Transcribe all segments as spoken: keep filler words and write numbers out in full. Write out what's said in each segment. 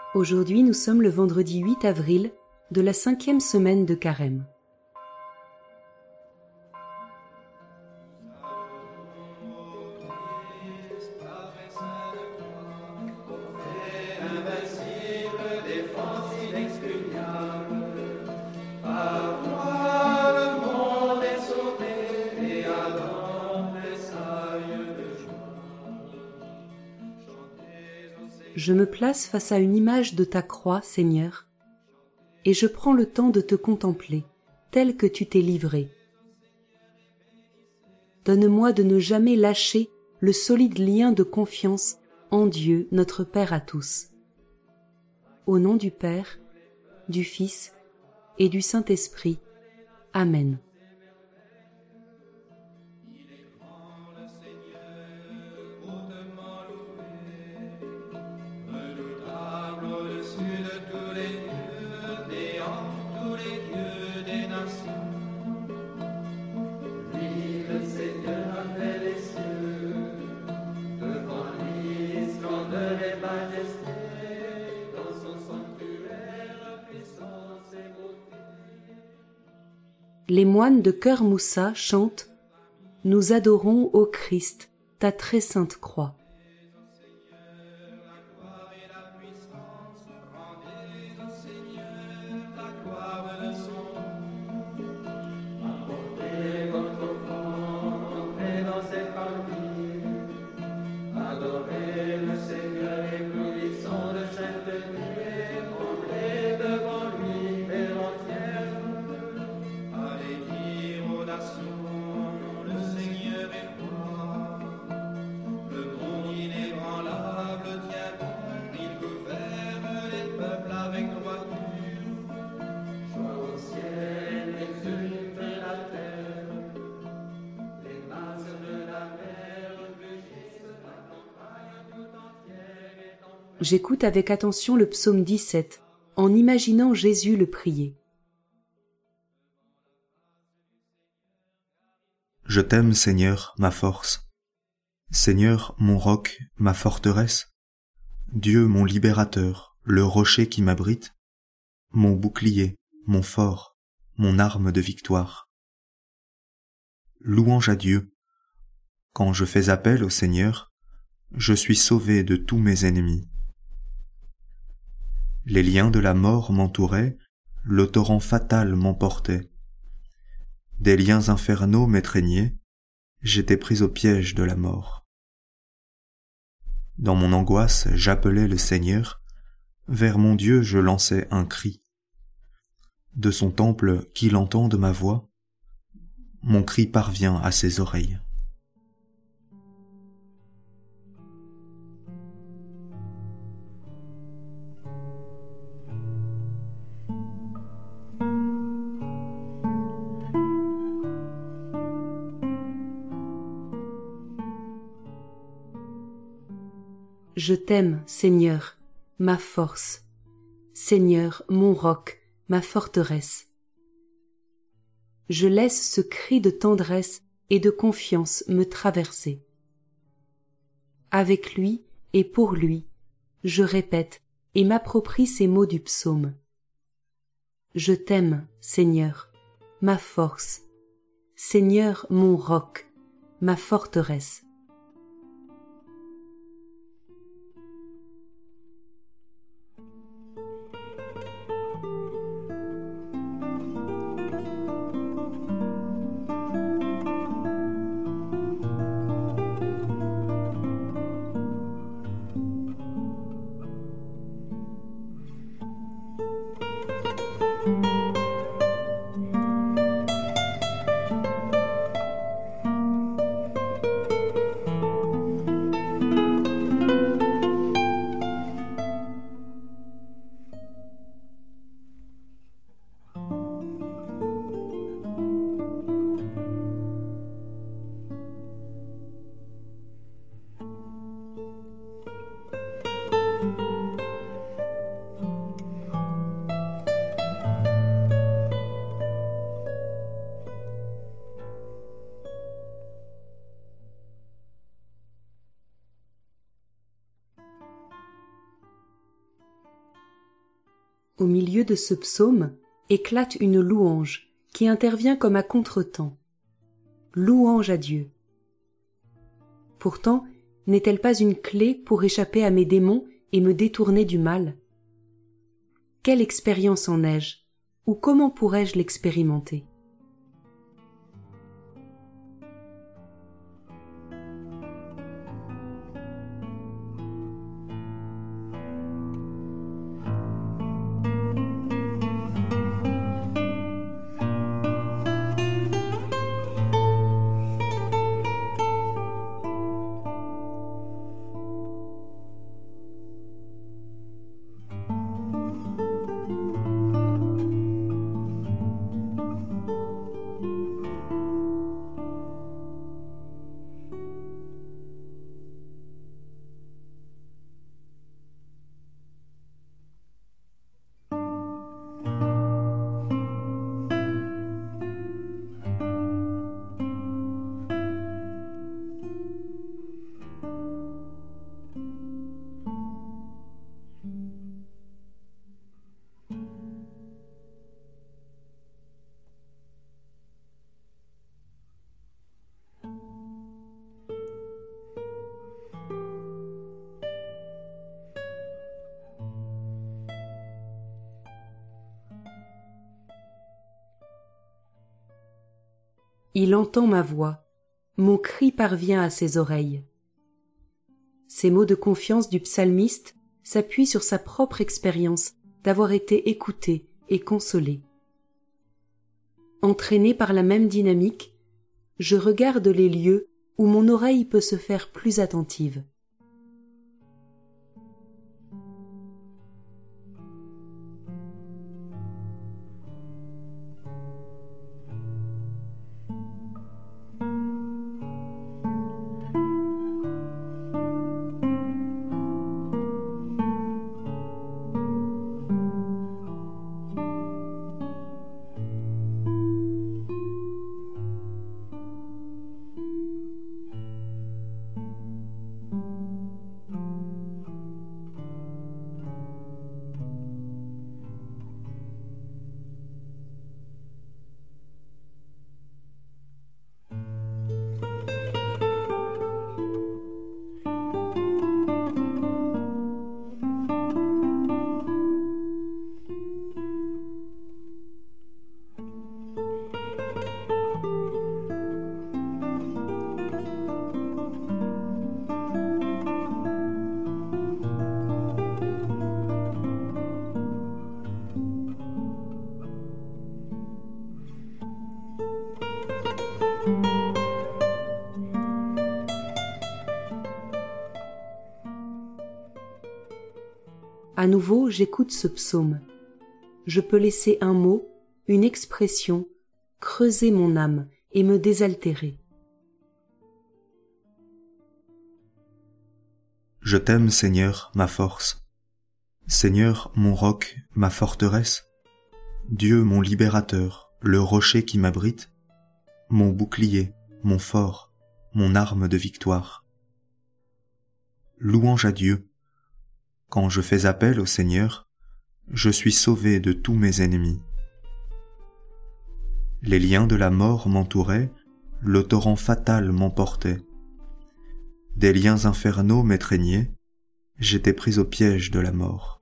Aujourd'hui, nous sommes le vendredi huit avril de la cinquième semaine de Carême. Je me place face à une image de ta croix, Seigneur, et je prends le temps de te contempler, tel que tu t'es livré. Donne-moi de ne jamais lâcher le solide lien de confiance en Dieu, notre Père à tous. Au nom du Père, du Fils et du Saint-Esprit. Amen. Les moines de Cœur Moussa chantent « Nous adorons, ô Christ, ta très sainte croix ». J'écoute avec attention le psaume dix-sept, en imaginant Jésus le prier. Je t'aime, Seigneur, ma force. Seigneur, mon roc, ma forteresse. Dieu, mon libérateur, le rocher qui m'abrite. Mon bouclier, mon fort, mon arme de victoire. Louange à Dieu. Quand je fais appel au Seigneur, je suis sauvé de tous mes ennemis. Les liens de la mort m'entouraient, le torrent fatal m'emportait. Des liens infernaux m'étreignaient, j'étais pris au piège de la mort. Dans mon angoisse, j'appelais le Seigneur, vers mon Dieu je lançais un cri. De son temple, qu'il entende ma voix, mon cri parvient à ses oreilles. Je t'aime, Seigneur, ma force, Seigneur, mon roc, ma forteresse. Je laisse ce cri de tendresse et de confiance me traverser. Avec lui et pour lui, je répète et m'approprie ces mots du psaume. Je t'aime, Seigneur, ma force, Seigneur, mon roc, ma forteresse. Au milieu de ce psaume éclate une louange qui intervient comme à contretemps. Louange à Dieu. Pourtant, n'est-elle pas une clé pour échapper à mes démons et me détourner du mal? Quelle expérience en ai-je, ou comment pourrais-je l'expérimenter? Il entend ma voix, mon cri parvient à ses oreilles. Ces mots de confiance du psalmiste s'appuient sur sa propre expérience d'avoir été écouté et consolé. Entraîné par la même dynamique, je regarde les lieux où mon oreille peut se faire plus attentive. À nouveau, j'écoute ce psaume. Je peux laisser un mot, une expression, creuser mon âme et me désaltérer. Je t'aime, Seigneur, ma force. Seigneur, mon roc, ma forteresse. Dieu, mon libérateur, le rocher qui m'abrite, mon bouclier, mon fort, mon arme de victoire. Louange à Dieu. Quand je fais appel au Seigneur, je suis sauvé de tous mes ennemis. Les liens de la mort m'entouraient, le torrent fatal m'emportait. Des liens infernaux m'étreignaient, j'étais pris au piège de la mort.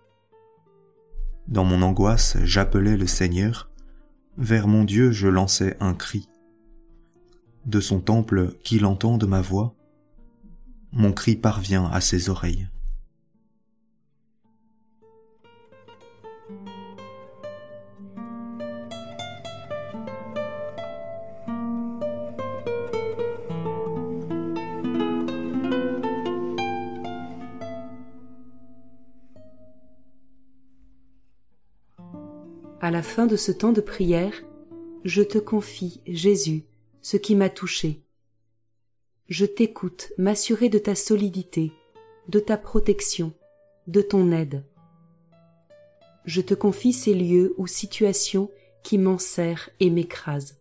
Dans mon angoisse, j'appelais le Seigneur, vers mon Dieu je lançais un cri. De son temple, qu'il entende ma voix, mon cri parvient à ses oreilles. À la fin de ce temps de prière, je te confie, Jésus, ce qui m'a touché. Je t'écoute m'assurer de ta solidité, de ta protection, de ton aide. Je te confie ces lieux ou situations qui m'enserrent et m'écrasent.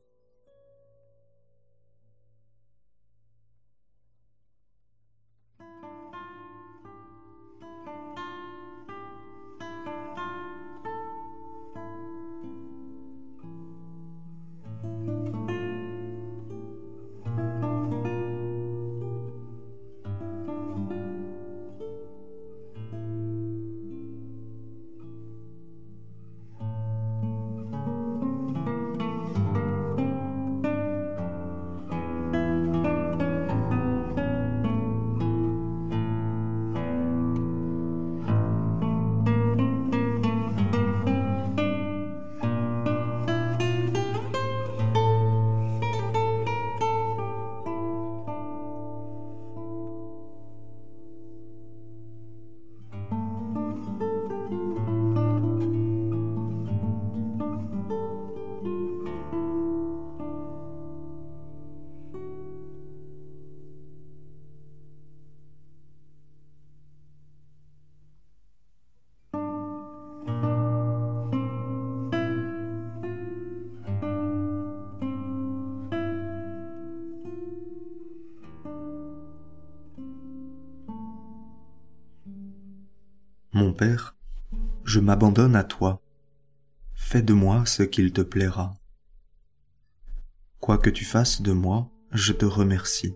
Mon Père, je m'abandonne à toi. Fais de moi ce qu'il te plaira. Quoi que tu fasses de moi, je te remercie.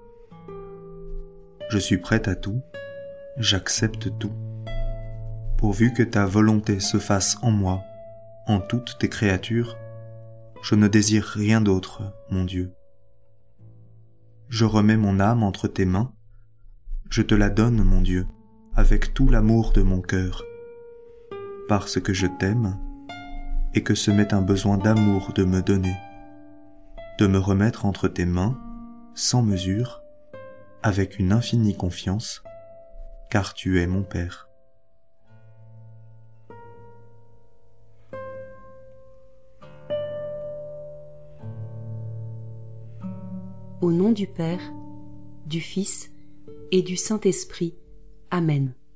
Je suis prête à tout, j'accepte tout. Pourvu que ta volonté se fasse en moi, en toutes tes créatures, je ne désire rien d'autre, mon Dieu. Je remets mon âme entre tes mains, je te la donne, mon Dieu, avec tout l'amour de mon cœur, parce que je t'aime et que ce m'est un besoin d'amour de me donner, de me remettre entre tes mains, sans mesure, avec une infinie confiance, car tu es mon Père. Au nom du Père, du Fils et du Saint-Esprit. Amen.